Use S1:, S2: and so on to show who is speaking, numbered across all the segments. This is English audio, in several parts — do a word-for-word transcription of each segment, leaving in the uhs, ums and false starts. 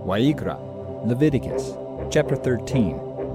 S1: Wa'ikra, Leviticus, chapter thirteen.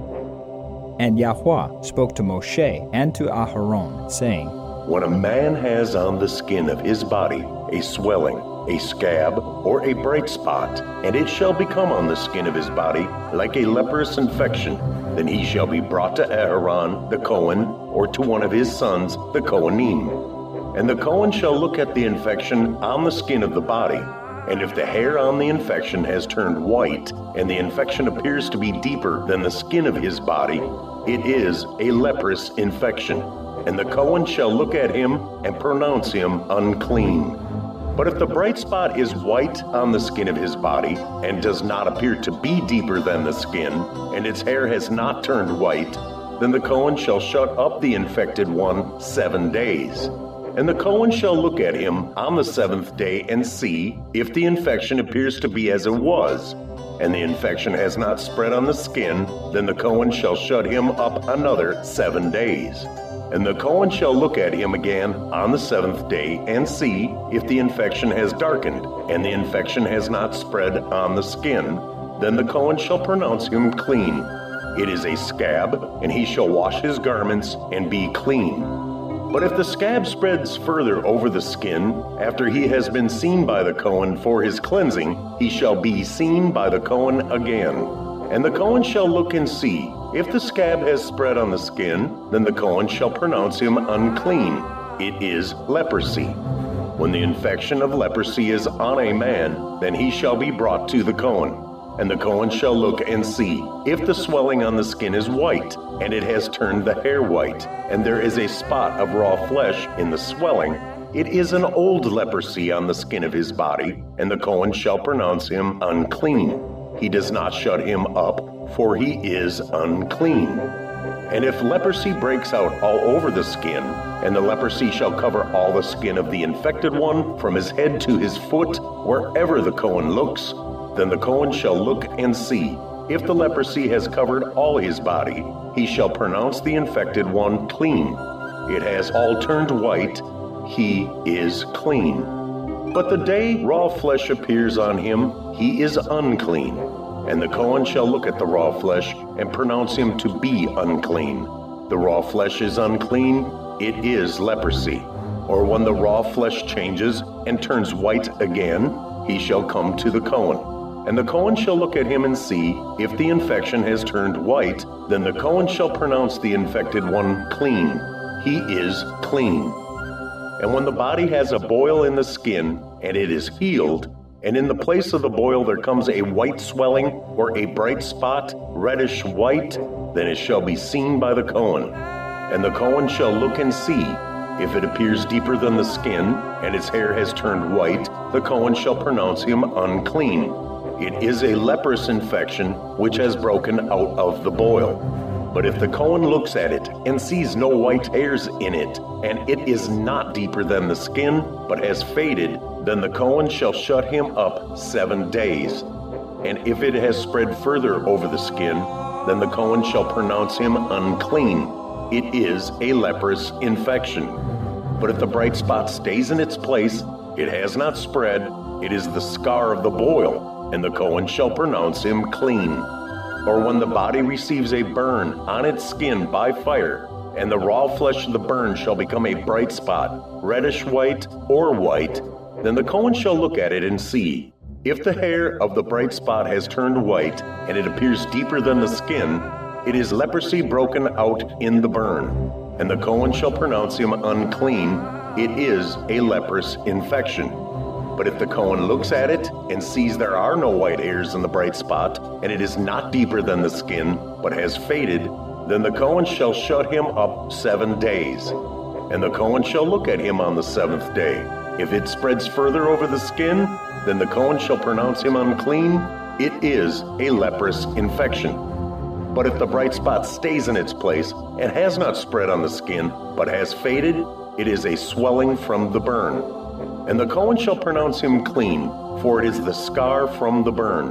S1: And Yahweh spoke to Moshe and to Aharon, saying,
S2: When a man has on the skin of his body a swelling, a scab, or a bright spot, and it shall become on the skin of his body like a leprous infection, then he shall be brought to Aaron the Cohen, or to one of his sons, the Kohanim. And the Cohen shall look at the infection on the skin of the body, and if the hair on the infection has turned white, and the infection appears to be deeper than the skin of his body, it is a leprous infection. And the Cohen shall look at him and pronounce him unclean. But if the bright spot is white on the skin of his body, and does not appear to be deeper than the skin, and its hair has not turned white, then the Cohen shall shut up the infected one seven days. And the Cohen shall look at him on the seventh day and see if the infection appears to be as it was, and the infection has not spread on the skin, then the Cohen shall shut him up another seven days. And the Cohen shall look at him again on the seventh day and see if the infection has darkened, and the infection has not spread on the skin, then the Cohen shall pronounce him clean. It is a scab, and he shall wash his garments and be clean. But if the scab spreads further over the skin, after he has been seen by the Cohen for his cleansing, he shall be seen by the Cohen again. And the Cohen shall look and see. If the scab has spread on the skin, then the Cohen shall pronounce him unclean. It is leprosy. When the infection of leprosy is on a man, then he shall be brought to the Cohen. And the Cohen shall look and see if the swelling on the skin is white, and it has turned the hair white, and there is a spot of raw flesh in the swelling. It is an old leprosy on the skin of his body, and the Cohen shall pronounce him unclean. He does not shut him up, for he is unclean. And if leprosy breaks out all over the skin, and the leprosy shall cover all the skin of the infected one, from his head to his foot, wherever the Cohen looks, then the Cohen shall look and see. If the leprosy has covered all his body, he shall pronounce the infected one clean. It has all turned white, he is clean. But the day raw flesh appears on him, he is unclean. And the Cohen shall look at the raw flesh and pronounce him to be unclean. The raw flesh is unclean, it is leprosy. Or when the raw flesh changes and turns white again, he shall come to the Cohen. And the Cohen shall look at him and see if the infection has turned white, then the Cohen shall pronounce the infected one clean. He is clean. And when the body has a boil in the skin, and it is healed, and in the place of the boil there comes a white swelling, or a bright spot, reddish white, then it shall be seen by the Cohen. And the Cohen shall look and see. If it appears deeper than the skin, and its hair has turned white, the Cohen shall pronounce him unclean. It is a leprous infection which has broken out of the boil. But if the Cohen looks at it and sees no white hairs in it, and it is not deeper than the skin, but has faded, then the Cohen shall shut him up seven days. And if it has spread further over the skin, then the Cohen shall pronounce him unclean. It is a leprous infection. But if the bright spot stays in its place, it has not spread, it is the scar of the boil, and the Cohen shall pronounce him clean. Or when the body receives a burn on its skin by fire, and the raw flesh of the burn shall become a bright spot, reddish white or white, then the Cohen shall look at it and see. If the hair of the bright spot has turned white, and it appears deeper than the skin, it is leprosy broken out in the burn, and the Cohen shall pronounce him unclean. It is a leprous infection. But if the Cohen looks at it and sees there are no white hairs in the bright spot, and it is not deeper than the skin, but has faded, then the Cohen shall shut him up seven days. And the Cohen shall look at him on the seventh day. If it spreads further over the skin, then the Cohen shall pronounce him unclean. It is a leprous infection. But if the bright spot stays in its place and has not spread on the skin, but has faded, it is a swelling from the burn. And the Cohen shall pronounce him clean, for it is the scar from the burn.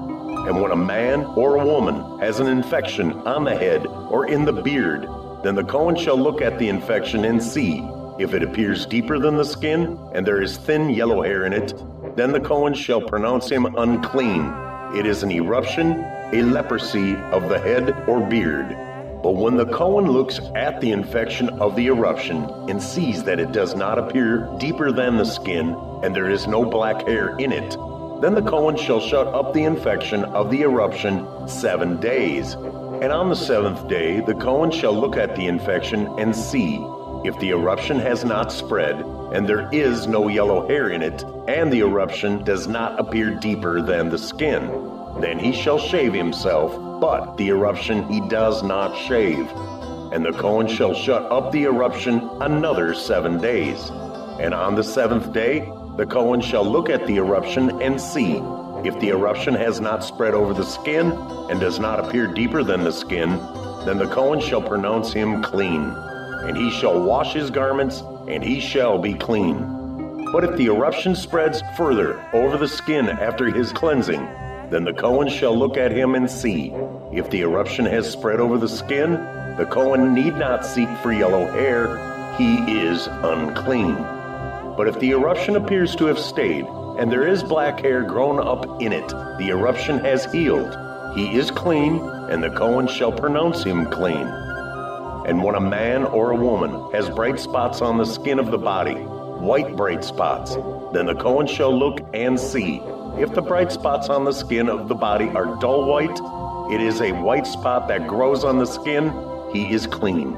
S2: And when a man or a woman has an infection on the head or in the beard, then the Cohen shall look at the infection and see. If it appears deeper than the skin, and there is thin yellow hair in it, then the Cohen shall pronounce him unclean. It is an eruption, a leprosy of the head or beard. But when the Kohen looks at the infection of the eruption and sees that it does not appear deeper than the skin, and there is no black hair in it, then the Kohen shall shut up the infection of the eruption seven days. And on the seventh day the Kohen shall look at the infection and see. If the eruption has not spread, and there is no yellow hair in it, and the eruption does not appear deeper than the skin, then he shall shave himself, but the eruption he does not shave. And the Kohen shall shut up the eruption another seven days. And on the seventh day the Kohen shall look at the eruption and see. If the eruption has not spread over the skin, and does not appear deeper than the skin, then the Kohen shall pronounce him clean. And he shall wash his garments, and he shall be clean. But if the eruption spreads further over the skin after his cleansing, then the Kohen shall look at him and see. If the eruption has spread over the skin, the Kohen need not seek for yellow hair, he is unclean. But if the eruption appears to have stayed, and there is black hair grown up in it, the eruption has healed, he is clean, and the Kohen shall pronounce him clean. And when a man or a woman has bright spots on the skin of the body, white bright spots, then the Kohen shall look and see. If the bright spots on the skin of the body are dull white, it is a white spot that grows on the skin, he is clean.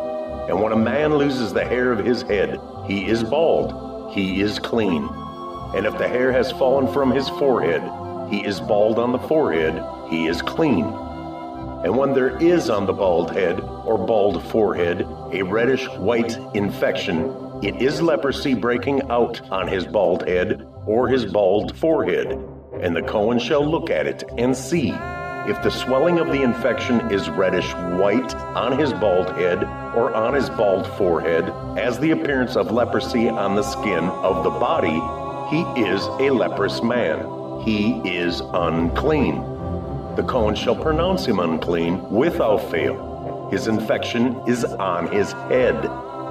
S2: And when a man loses the hair of his head, he is bald, he is clean. And if the hair has fallen from his forehead, he is bald on the forehead, he is clean. And when there is on the bald head or bald forehead a reddish white infection, it is leprosy breaking out on his bald head or his bald forehead. And the Kohen shall look at it and see. If the swelling of the infection is reddish white on his bald head or on his bald forehead, as the appearance of leprosy on the skin of the body, he is a leprous man. He is unclean. The Kohen shall pronounce him unclean without fail. His infection is on his head.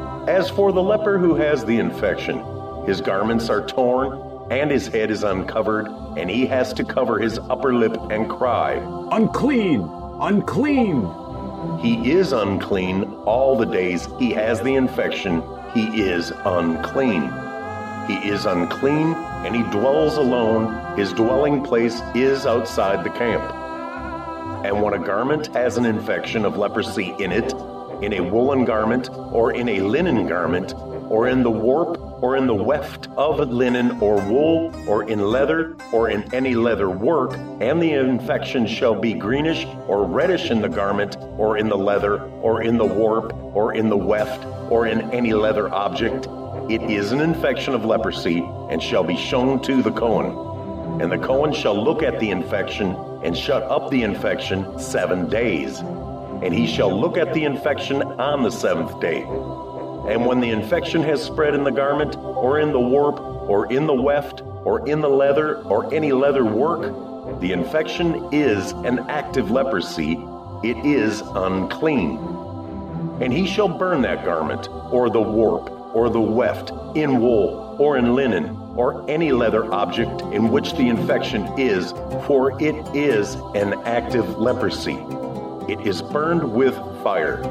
S2: As for the leper who has the infection, his garments are torn, and his head is uncovered, and he has to cover his upper lip and cry,
S3: "Unclean! Unclean!"
S2: He is unclean all the days he has the infection. He is unclean. He is unclean, and he dwells alone. His dwelling place is outside the camp. And when a garment has an infection of leprosy in it, in a woolen garment, or in a linen garment, or in the warp, or in the weft of linen or wool, or in leather, or in any leather work, and the infection shall be greenish or reddish in the garment, or in the leather, or in the warp, or in the weft, or in any leather object, it is an infection of leprosy, and shall be shown to the Kohen. And the Kohen shall look at the infection, and shut up the infection seven days. And he shall look at the infection on the seventh day. And when the infection has spread in the garment, or in the warp, or in the weft, or in the leather, or any leather work, the infection is an active leprosy, it is unclean. And he shall burn that garment, or the warp, or the weft, in wool, or in linen, or any leather object in which the infection is, for it is an active leprosy. It is burned with fire.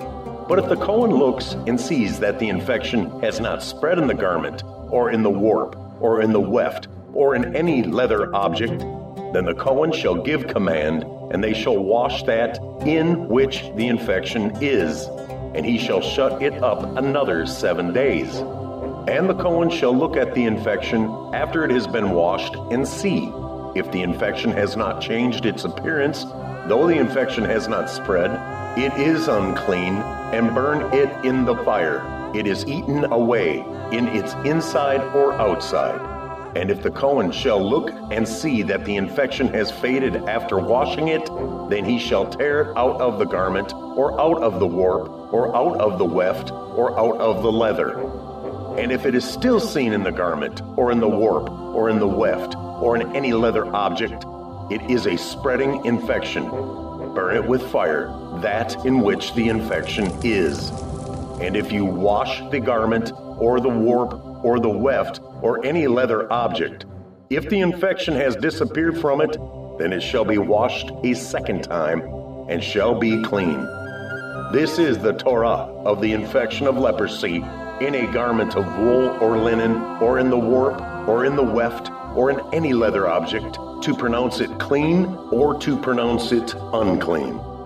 S2: But if the Kohen looks and sees that the infection has not spread in the garment, or in the warp, or in the weft, or in any leather object, then the Kohen shall give command, and they shall wash that in which the infection is, and he shall shut it up another seven days. And the Kohen shall look at the infection after it has been washed and see. If the infection has not changed its appearance, though the infection has not spread, it is unclean, and burn it in the fire. It is eaten away, in its inside or outside. And if the Kohen shall look and see that the infection has faded after washing it, then he shall tear it out of the garment, or out of the warp, or out of the weft, or out of the leather. And if it is still seen in the garment, or in the warp, or in the weft, or in any leather object, it is a spreading infection. Burn it with fire, that in which the infection is. And if you wash the garment, or the warp, or the weft, or any leather object, if the infection has disappeared from it, then it shall be washed a second time, and shall be clean. This is the Torah of the infection of leprosy in a garment of wool or linen, or in the warp, or in the weft, or in any leather object, to pronounce it clean or to pronounce it unclean.